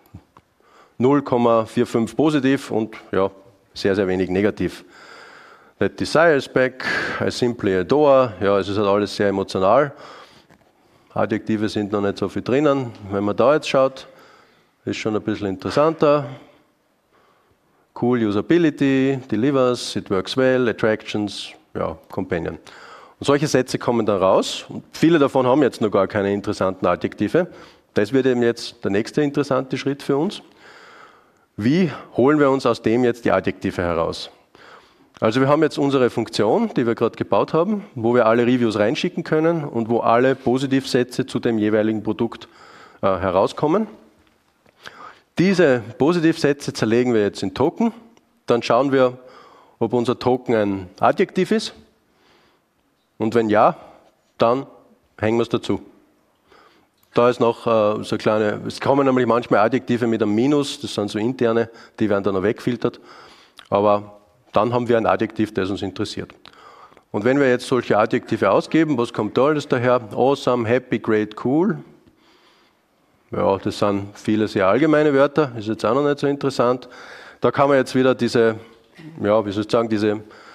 0,45 positiv und ja, sehr, sehr wenig negativ. That desire is back, I simply adore, ja, es ist halt alles sehr emotional. Adjektive sind noch nicht so viel drinnen. Wenn man da jetzt schaut, ist schon ein bisschen interessanter. Cool Usability, delivers, it works well, attractions, ja, Companion. Und solche Sätze kommen dann raus. Und viele davon haben jetzt noch gar keine interessanten Adjektive. Das wird eben jetzt der nächste interessante Schritt für uns. Wie holen wir uns aus dem jetzt die Adjektive heraus? Also wir haben jetzt unsere Funktion, die wir gerade gebaut haben, wo wir alle Reviews reinschicken können und wo alle Positivsätze zu dem jeweiligen Produkt herauskommen. Diese Positivsätze zerlegen wir jetzt in Token. Dann schauen wir, ob unser Token ein Adjektiv ist. Und wenn ja, dann hängen wir es dazu. Da ist noch so kleine, es kommen nämlich manchmal Adjektive mit einem Minus, das sind so interne, die werden dann noch weggefiltert. Aber dann haben wir ein Adjektiv, das uns interessiert. Und wenn wir jetzt solche Adjektive ausgeben, was kommt da alles daher? Awesome, happy, great, cool. Ja, das sind viele sehr allgemeine Wörter, ist jetzt auch noch nicht so interessant. Da kann man jetzt wieder diese, ja, wie soll ich sagen,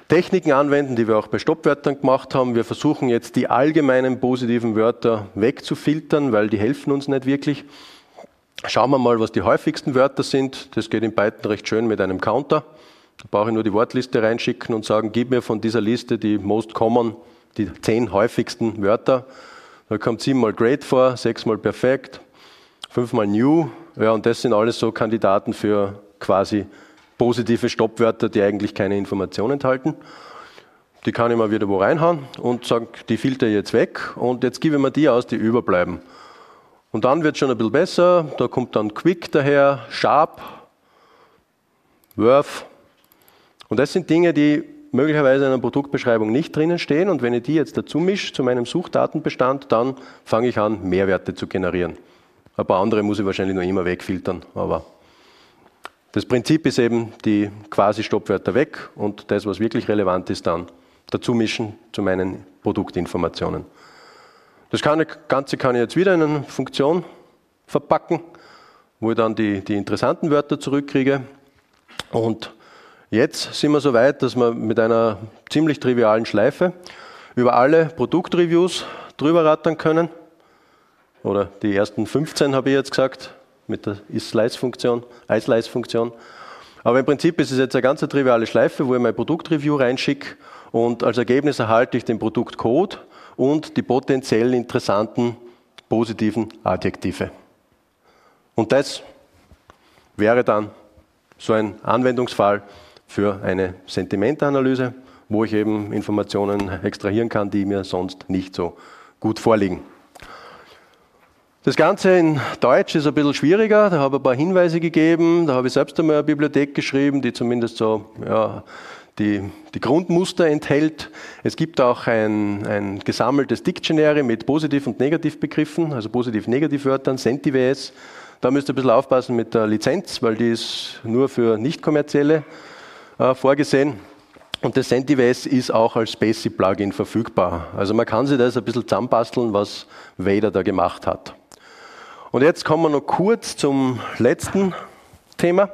Techniken anwenden, die wir auch bei Stoppwörtern gemacht haben. Wir versuchen jetzt die allgemeinen positiven Wörter wegzufiltern, weil die helfen uns nicht wirklich. Schauen wir mal, was die häufigsten Wörter sind. Das geht in Python recht schön mit einem Counter. Da brauche ich nur die Wortliste reinschicken und sagen, gib mir von dieser Liste die most common, die 10 häufigsten Wörter. Da kommt 7 mal great vor, 6 mal perfekt, 5 mal new. Ja, und das sind alles so Kandidaten für quasi positive Stoppwörter, die eigentlich keine Information enthalten. Die kann ich mal wieder wo reinhauen und sagen, die filter ich jetzt weg und jetzt gebe ich mir die aus, die überbleiben. Und dann wird es schon ein bisschen besser. Da kommt dann quick daher, sharp, worth. Und das sind Dinge, die möglicherweise in einer Produktbeschreibung nicht drinnen stehen. Und wenn ich die jetzt dazu mische zu meinem Suchdatenbestand, dann fange ich an, Mehrwerte zu generieren. Ein paar andere muss ich wahrscheinlich noch immer wegfiltern, aber das Prinzip ist eben, die quasi Stoppwörter weg und das, was wirklich relevant ist, dann dazu mischen zu meinen Produktinformationen. Das Ganze kann ich jetzt wieder in eine Funktion verpacken, wo ich dann die interessanten Wörter zurückkriege. Und jetzt sind wir so weit, dass wir mit einer ziemlich trivialen Schleife über alle Produktreviews drüber rattern können. Oder die ersten 15 habe ich jetzt gesagt, mit der isSlice-Funktion. Aber im Prinzip ist es jetzt eine ganz triviale Schleife, wo ich mein Produktreview reinschicke und als Ergebnis erhalte ich den Produktcode und die potenziell interessanten positiven Adjektive. Und das wäre dann so ein Anwendungsfall für eine Sentimentanalyse, wo ich eben Informationen extrahieren kann, die mir sonst nicht so gut vorliegen. Das Ganze in Deutsch ist ein bisschen schwieriger, da habe ich ein paar Hinweise gegeben, da habe ich selbst einmal eine Bibliothek geschrieben, die zumindest so die Grundmuster enthält. Es gibt auch ein gesammeltes Dictionary mit Positiv- und Negativbegriffen, also Positiv-Negativ-Wörtern, SentiWS. Da müsst ihr ein bisschen aufpassen mit der Lizenz, weil die ist nur für Nicht-kommerzielle vorgesehen. Und das SentiWS ist auch als Spacey-Plugin verfügbar. Also man kann sich das ein bisschen zusammenbasteln, was Vader da gemacht hat. Und jetzt kommen wir noch kurz zum letzten Thema.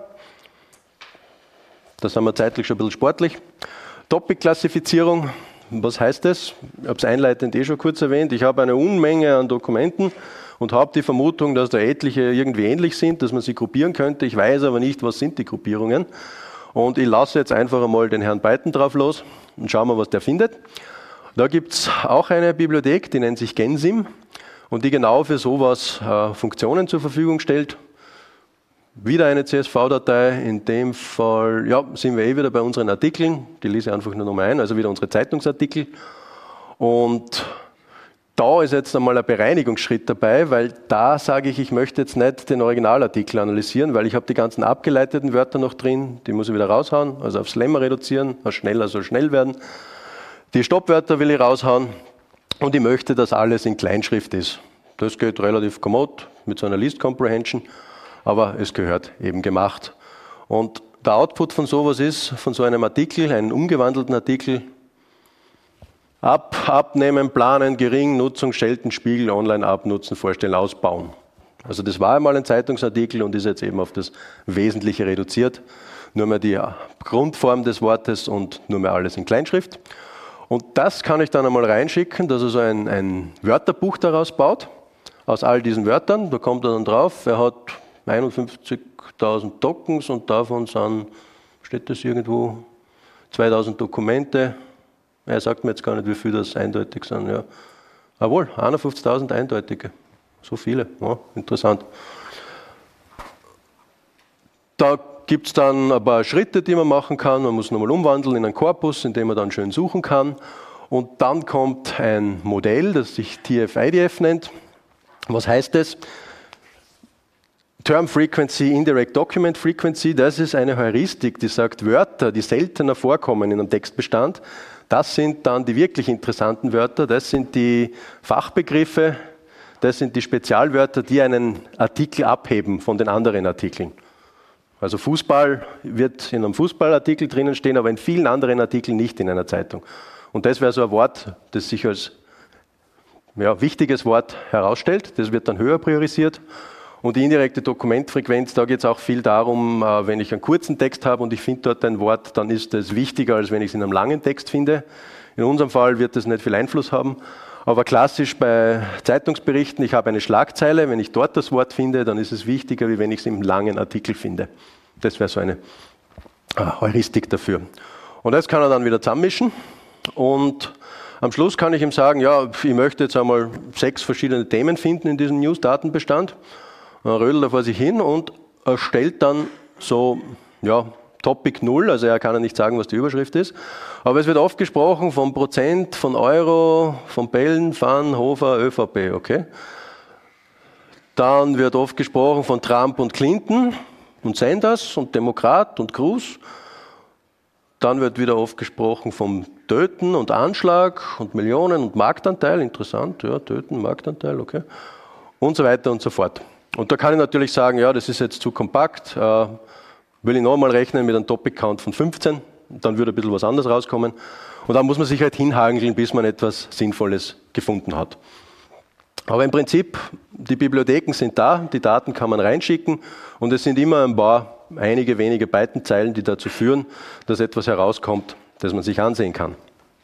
Da sind wir zeitlich schon ein bisschen sportlich. Topic-Klassifizierung, was heißt das? Ich habe es einleitend schon kurz erwähnt. Ich habe eine Unmenge an Dokumenten und habe die Vermutung, dass da etliche irgendwie ähnlich sind, dass man sie gruppieren könnte. Ich weiß aber nicht, was sind die Gruppierungen. Und ich lasse jetzt einfach einmal den Herrn Python drauf los und schauen wir, was der findet. Da gibt es auch eine Bibliothek, die nennt sich Gensim und die genau für sowas Funktionen zur Verfügung stellt. Wieder eine CSV-Datei, in dem Fall sind wir wieder bei unseren Artikeln, die lese ich einfach nur nochmal ein, also wieder unsere Zeitungsartikel. Und da ist jetzt einmal ein Bereinigungsschritt dabei, weil da sage ich, ich möchte jetzt nicht den Originalartikel analysieren, weil ich habe die ganzen abgeleiteten Wörter noch drin, die muss ich wieder raushauen, also aufs Lemma reduzieren, schneller soll schnell werden. Die Stoppwörter will ich raushauen und ich möchte, dass alles in Kleinschrift ist. Das geht relativ kommod mit so einer List Comprehension, aber es gehört eben gemacht. Und der Output von sowas ist, von so einem Artikel, einen umgewandelten Artikel, abnehmen, planen, gering, Nutzung, schelten, Spiegel, online abnutzen, vorstellen, ausbauen. Also das war einmal ein Zeitungsartikel und ist jetzt eben auf das Wesentliche reduziert. Nur mehr die Grundform des Wortes und nur mehr alles in Kleinschrift. Und das kann ich dann einmal reinschicken, dass er so ein Wörterbuch daraus baut, aus all diesen Wörtern. Da kommt er dann drauf, er hat 51.000 Tokens und davon sind, steht das irgendwo, 2.000 Dokumente. Er sagt mir jetzt gar nicht, wie viele das eindeutig sind. Ja. Jawohl, 51.000 eindeutige. So viele. Ja, interessant. Da gibt es dann ein paar Schritte, die man machen kann. Man muss nochmal umwandeln in einen Korpus, in dem man dann schön suchen kann. Und dann kommt ein Modell, das sich TF-IDF nennt. Was heißt das? Term Frequency, Indirect Document Frequency, das ist eine Heuristik, die sagt, Wörter, die seltener vorkommen in einem Textbestand, das sind dann die wirklich interessanten Wörter, das sind die Fachbegriffe, das sind die Spezialwörter, die einen Artikel abheben von den anderen Artikeln. Also Fußball wird in einem Fußballartikel drinnen stehen, aber in vielen anderen Artikeln nicht in einer Zeitung. Und das wäre so ein Wort, das sich als wichtiges Wort herausstellt, das wird dann höher priorisiert. Und die indirekte Dokumentfrequenz, da geht es auch viel darum, wenn ich einen kurzen Text habe und ich finde dort ein Wort, dann ist es wichtiger, als wenn ich es in einem langen Text finde. In unserem Fall wird das nicht viel Einfluss haben. Aber klassisch bei Zeitungsberichten, ich habe eine Schlagzeile, wenn ich dort das Wort finde, dann ist es wichtiger, wie wenn ich es im langen Artikel finde. Das wäre so eine Heuristik dafür. Und das kann er dann wieder zusammenmischen und am Schluss kann ich ihm sagen, ja, ich möchte jetzt einmal 6 verschiedene Themen finden in diesem News-Datenbestand. Dann rödelt er vor sich hin und erstellt dann so, ja, Topic 0, also er kann ja nicht sagen, was die Überschrift ist, aber es wird oft gesprochen von Prozent, von Euro, von Bällen, Van, Hofer, ÖVP, okay? Dann wird oft gesprochen von Trump und Clinton und Sanders und Demokrat und Cruz. Dann wird wieder oft gesprochen vom Töten und Anschlag und Millionen und Marktanteil, interessant, ja, Töten, Marktanteil, okay, und so weiter und so fort. Und da kann ich natürlich sagen, ja, das ist jetzt zu kompakt, will ich nochmal rechnen mit einem Topic-Count von 15, dann würde ein bisschen was anderes rauskommen. Und dann muss man sich halt hinhageln, bis man etwas Sinnvolles gefunden hat. Aber im Prinzip, die Bibliotheken sind da, die Daten kann man reinschicken und es sind immer einige wenige Bytenzeilen, die dazu führen, dass etwas herauskommt, das man sich ansehen kann.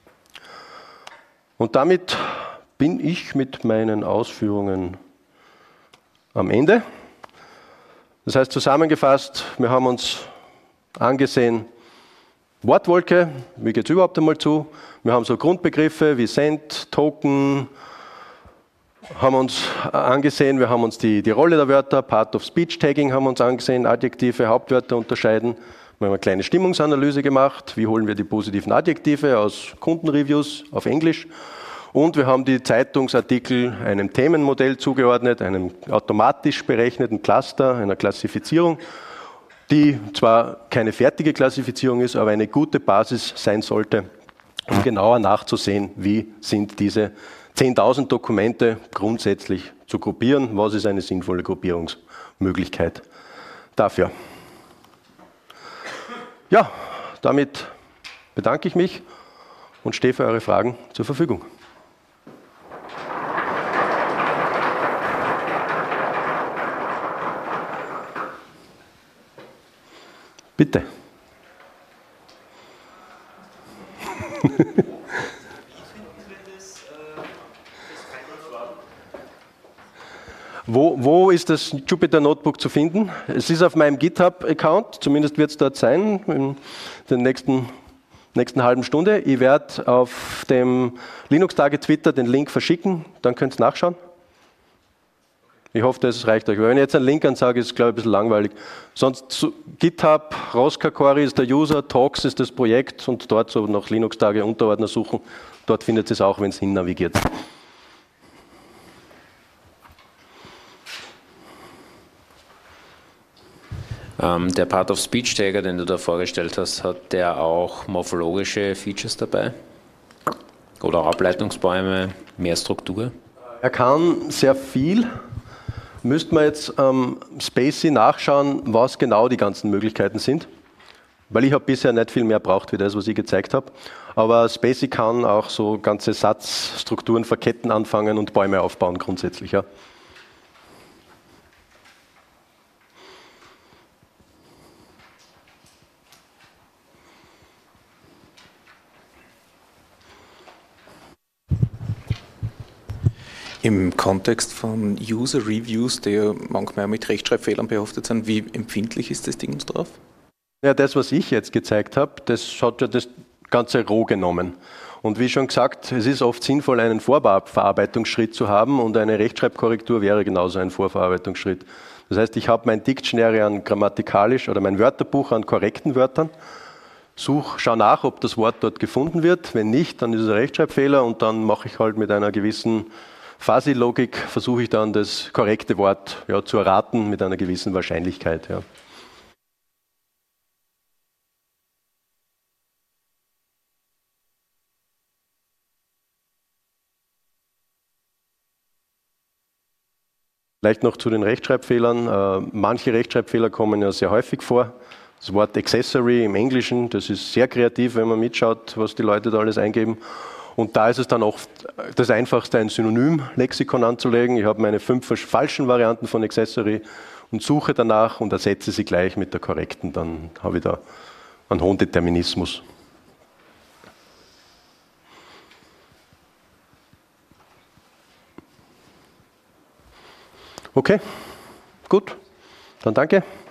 Und damit bin ich mit meinen Ausführungen am Ende. Das heißt zusammengefasst, wir haben uns angesehen, Wortwolke, wie geht es überhaupt einmal zu? Wir haben so Grundbegriffe wie Send, Token, haben uns angesehen, wir haben uns die Rolle der Wörter, Part of Speech Tagging haben wir uns angesehen, Adjektive, Hauptwörter unterscheiden. Wir haben eine kleine Stimmungsanalyse gemacht, wie holen wir die positiven Adjektive aus Kundenreviews auf Englisch. Und wir haben die Zeitungsartikel einem Themenmodell zugeordnet, einem automatisch berechneten Cluster, einer Klassifizierung, die zwar keine fertige Klassifizierung ist, aber eine gute Basis sein sollte, um genauer nachzusehen, wie sind diese 10.000 Dokumente grundsätzlich zu gruppieren, was ist eine sinnvolle Gruppierungsmöglichkeit dafür. Ja, damit bedanke ich mich und stehe für eure Fragen zur Verfügung. Bitte. Wo ist das Jupyter Notebook zu finden? Es ist auf meinem GitHub-Account, zumindest wird es dort sein, in der nächsten halben Stunde. Ich werde auf dem Linux-Tage Twitter den Link verschicken, dann könnt ihr nachschauen. Ich hoffe, das reicht euch. Wenn ich jetzt einen Link ansage, ist es, glaube ich, ein bisschen langweilig. Sonst GitHub, Roskakori ist der User, Talks ist das Projekt und dort so nach Linux-Tage Unterordner suchen. Dort findet ihr es auch, wenn es hin navigiert. Der Part of Speech Tagger, den du da vorgestellt hast, hat der auch morphologische Features dabei? Oder auch Ableitungsbäume, mehr Struktur? Er kann sehr viel. Müsste man jetzt Spacey nachschauen, was genau die ganzen Möglichkeiten sind. Weil ich habe bisher nicht viel mehr braucht, wie das, was ich gezeigt habe. Aber Spacey kann auch so ganze Satzstrukturen verketten anfangen und Bäume aufbauen grundsätzlich, ja. Im Kontext von User Reviews, die ja manchmal mit Rechtschreibfehlern behaftet sind, wie empfindlich ist das Ding drauf? Ja, das, was ich jetzt gezeigt habe, das hat ja das Ganze roh genommen. Und wie schon gesagt, es ist oft sinnvoll, einen Vorverarbeitungsschritt zu haben und eine Rechtschreibkorrektur wäre genauso ein Vorverarbeitungsschritt. Das heißt, ich habe mein Dictionary an grammatikalisch oder mein Wörterbuch an korrekten Wörtern, schau nach, ob das Wort dort gefunden wird. Wenn nicht, dann ist es ein Rechtschreibfehler und dann mache ich halt mit einer gewissen Fuzzy-Logik, versuche ich dann das korrekte Wort zu erraten mit einer gewissen Wahrscheinlichkeit. Ja. Vielleicht noch zu den Rechtschreibfehlern. Manche Rechtschreibfehler kommen ja sehr häufig vor. Das Wort Accessory im Englischen, das ist sehr kreativ, wenn man mitschaut, was die Leute da alles eingeben. Und da ist es dann oft das Einfachste, ein Synonym-Lexikon anzulegen. Ich habe meine 5 falschen Varianten von Accessory und suche danach und ersetze sie gleich mit der korrekten. Dann habe ich da einen hohen Determinismus. Okay, gut, dann danke.